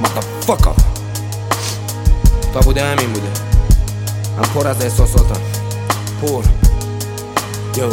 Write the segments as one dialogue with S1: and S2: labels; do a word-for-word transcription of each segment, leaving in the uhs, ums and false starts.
S1: motherfucker. تا بوده همین بوده. من پر از احساساتم، پر یو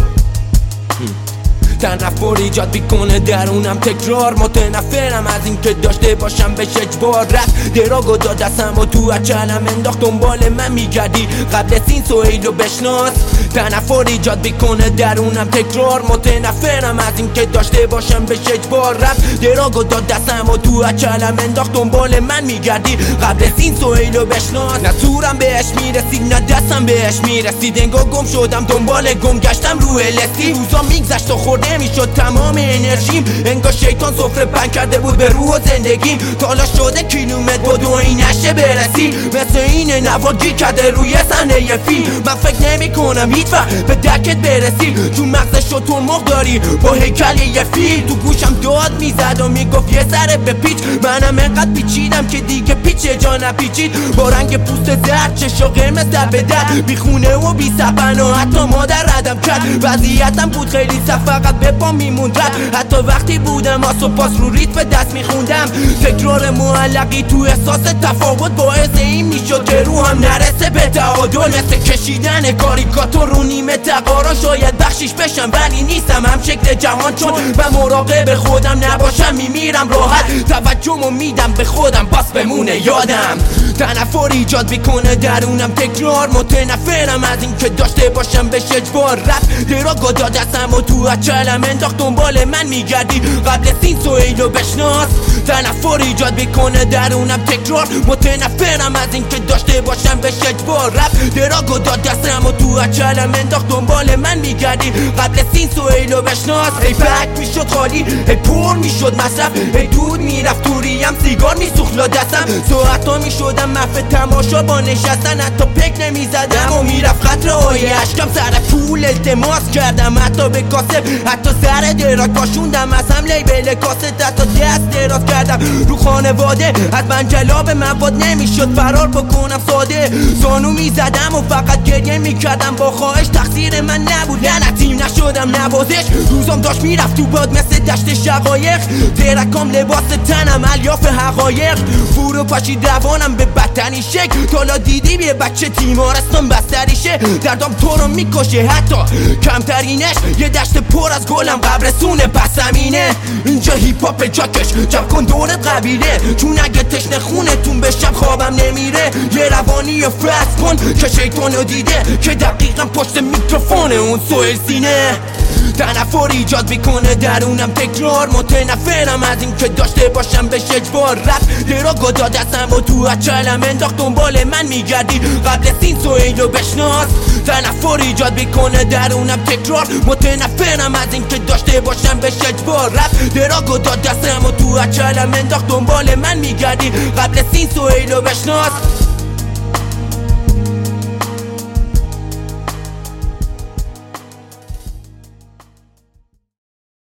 S1: تنفر ایجاد بیکنه درونم تکرار. متنفرم از این که داشته باشم بهش اجبار. رفت دراگو داد دستم و تو اچلم انداخت دنبال من میگردی قبل سین سوهیل رو بشناس. تنفر ایجاد بیکنه درونم تکرار. متنفرم از این که داشته باشم بهش اجبار. رفت دراگو داد دستم و تو اچلم انداخت دنبال من میگردی قبل سین سوهیل رو بشناس. نه صورم بهش میرسید نه دستم بهش میرسید. انگار گم شدم دنبال گم گشتم رو الستی. روزا میگذشت و خورده نمیشد تمام انرژیم. انگار شیطان سفره بند کرده بود به روح و زندگیم. تالا شده کیلومتر بدو این نشه برسی. مثل این نواگی کرده روی صحنه ی فیلم. من فکر نمی کنم هیچ وقت به درکت برسی. تو مغز شطور مرغ داری با هیکل یه فیل. تو گوشم داد میزد و میگفت یه سره به پیچ. منم انقدر پیچیدم که دیگه پیچ جا نپیچید. با رنگ پوست زرد چشا قرمز در به در. بی خونه و بی سبن و حتی مادر ردم کرد. وضعیتم بود خیلی سخت فقط به پا میموند رد. حتی وقتی بودم آس و پاس رو ریت به دست میخوندم. تکرار معلقی تو احساس تفاوت باعث این میشد که روحم نرسه به تعادل. مثل کشیدن کاریکاتور رو نیمه تقارا. شاید بخشیش بشم ولی نیستم هم شکل جهان. چون و مراقب خودم نباشم میمیرم راحت. توجهمو میدم به خودم باز بمونه یادم. تنفر ایجاد بیکنه درونم تکرار. متنفرم از این که داشته باشم بهش اجبار. رفت دراگو داد دستم و تو اچلم انداخت دنبال من میگردی قبل سین سوهیل رو بشناس. تنفر ایجاد بیکنه درونم تکرار. متنفرم از این که داشته باشم بهش اجبار. رفت دراگو داد دستم و تو اچلم انداخت دنبال من میگردی قبل سین سوهیل رو بشناس. ای بک میشد خالی ای پر میشد مصرف. ای دود میرفت تو ریم سیگار میسوخت لا دستم. ساعتا میشدم محو تماشا با نشستن. حتی پک نمیزدم و میرفت قطره‌های اشکم. سر پول التماس کردم حتی به کاسب. حتی سر دراگ پاشوندم از هم لیبل کاست. حتی دست دراز کردم رو خانواده. از من جلاب مواد نمیشد فرار بکنم ساده. زانو میزدم و فقط گریه میکردم با خواهش. تقصیر من نبود لعنتیم نشدم نوازش. روزم داشت میرفت تو باد مثل دشت شقایق. درکام لباس تنم الیاف حقایق. فرو پاشید روانم به بدترین شکل. تالا دیدی یه بچه تیمارستان بستریشه. دردام تو رو میکشه حتی کمترینش. یه دشت پر از گلم قبرستونه پس زمینه. اینجا هیپ هاپ جاکش جمع کن دورت قبیله. چون اگه تشنه خونتون بشم خوابم نمیره. یه روانی فرست کن که شیطانو دیده که دقیقا پشت میکروفون اون سوهیل سینه. تنفر ایجاد بیکنه درونم تکرار. متنفرم از این که داشته باشم بهش اجبار. رفت دراگو داد دستم و تو اچلم انداخت دنبال من میگردی قبل سین سوهیل رو بشناس. تنفر ایجاد بیکنه درونم تکرار. متنفرم از این که داشته باشم بهش اجبار. رفت دراگو داد دستم و تو اچلم انداخت دنبال من میگردی قبل سین سوهیل رو بشناس.